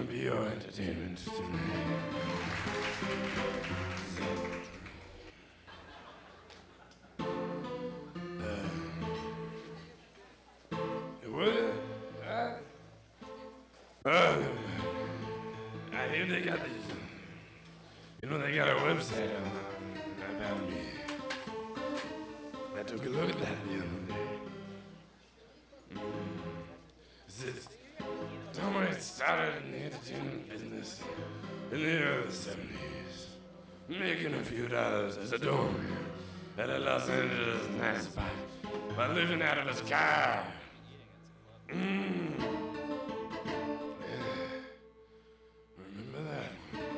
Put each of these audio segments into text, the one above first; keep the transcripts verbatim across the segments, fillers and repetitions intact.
be your entertainment tonight. What? Uh, uh, I hear they got these. You know, they got a website on about me. I took a look at that the other day. Mm. It's somewhere it started in the entertainment business in the early seventies. Making a few dollars as a doorman at a Los Angeles night spot by living out of his car. Mm. Remember that?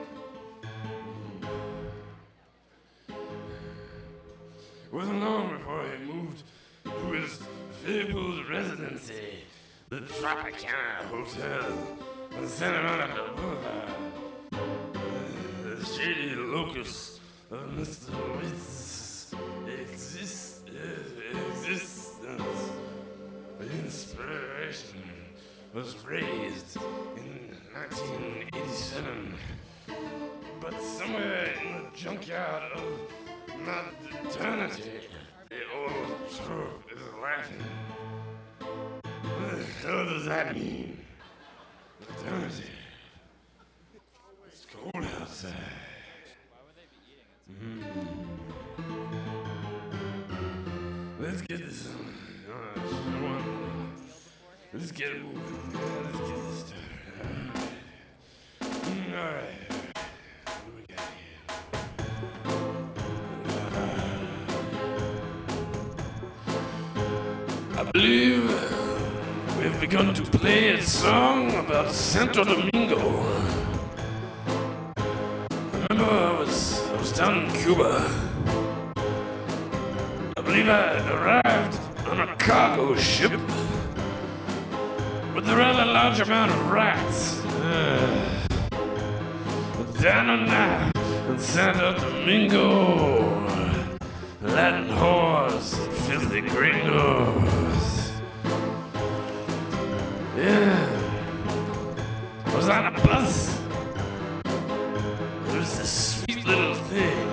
Wasn't long before he moved to his fabled residency, the Tropicana Hotel on Santa Monica Boulevard. Uh, the shady locus of Mister Witt's exist, uh, existence. The inspiration was raised in nineteen eighty-seven, but somewhere in the junkyard of modernity, the old trope is laughing. What the hell does that mean? Modernity. It's cold outside. Mm. Let's get this on. Uh, let's get it moving. Let's get this started. Mm, all right. What do we got here? I believe we've begun to play a song about Santo Domingo. I remember I was, I was down in Cuba. I believe I arrived on a cargo ship with a rather large amount of rats. Uh, down on that in Santo Domingo, Latin whores, filthy gringos. Yeah, I was on a bus. There was this sweet little thing.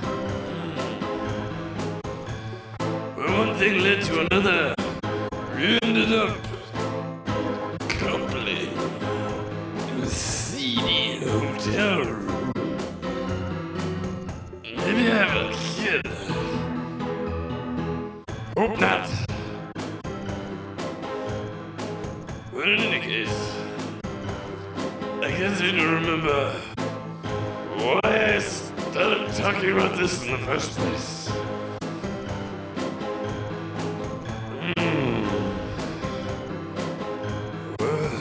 Well, one thing led to another. We ended up coupling in a seedy hotel room. Maybe I have a kid. Hope not. But in any case, I guess I don't remember why I started talking about this in the first place. Mm. Well,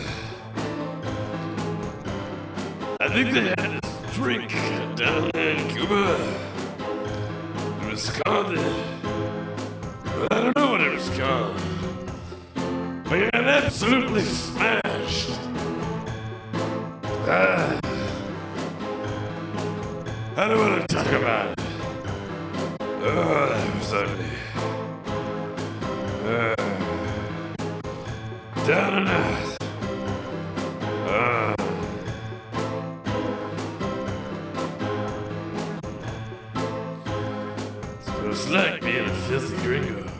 I think they had this drink down there in Cuba. It was called it. I don't know what it was called. But I got absolutely smashed. Uh, I don't want to talk about it. Oh, that was ugly. Uh, down and out. Uh, so it's like being a filthy gringo.